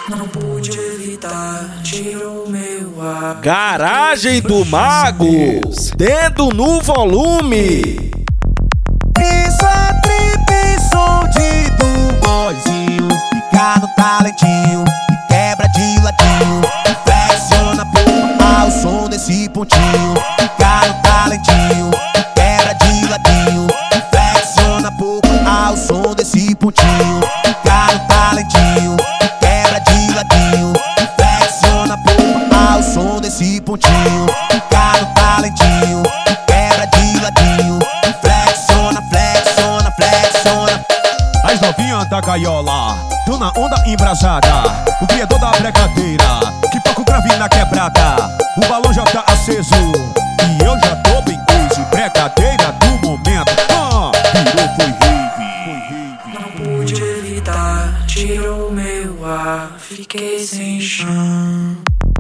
Não pude evitar, tirou meu ar. Garagem do Mago, dedo no volume. Isso é trip, som do boyzinho. Fica no talentinho e quebra de ladinho. Flexiona pouco ao som desse pontinho. Fica no talentinho e quebra de ladinho. Flexiona pouco ao som desse pontinho. Fica no talentinho e quebra de ladinho. Flexiona pouco ao som desse pontinho. Fica no talentinho e quebra de ladinho. Flexiona, flexiona, flexiona. As novinhas da gaiola, tão na onda embrasada. O criador da bregadeira, que toca o grave na quebrada. O balão já tá aceso e eu já tô bem crazy. Bregadeira do momento, virou, foi rave. Não pude evitar, tirou meu ar. Fiquei sem chão.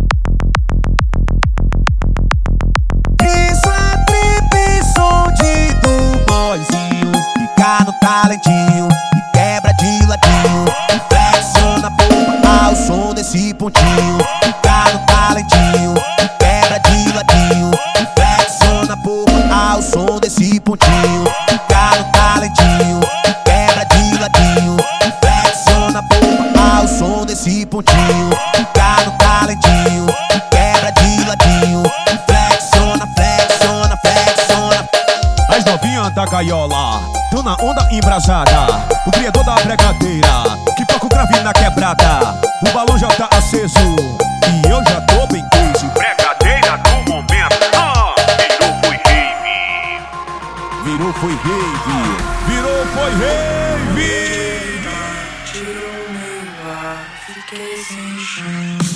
Isso é trip, som do boyzinho. Fica no talentinho e quebra de ladinho. Flexiona pouco ao som desse pontinho. Fica no talentinho e quebra de ladinho. Flexiona pouco ao som desse pontinho. Fica no talentinho e quebra de ladinho. Flexiona pouco ao som desse pontinho. Fica no talentinho e quebra de ladinho. Flexiona, flexiona, flexiona. As novinhas da gaiola, tão na onda embrasada. O criador da bregadeira, que toca o grave na quebrada. O balão já tá aceso e eu já tô bem crazy. Bregadeira do momento, virou, foi rave. Virou, foi rave. Virou, foi rave. Tirou meu ar. Fiquei sem chão.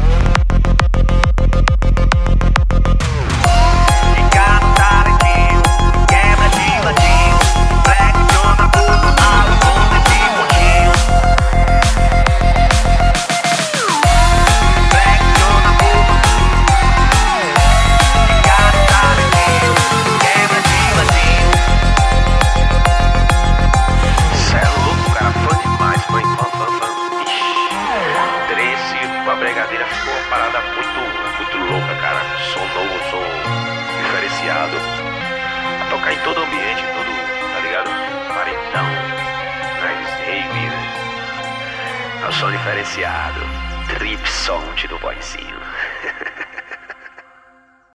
A bregadeira ficou uma parada muito louca, cara. Som novo, som diferenciado. A tocar em todo ambiente, tudo, tá ligado? Paredão, nice rave, né? É o som diferenciado. Trip sound do boyzinho.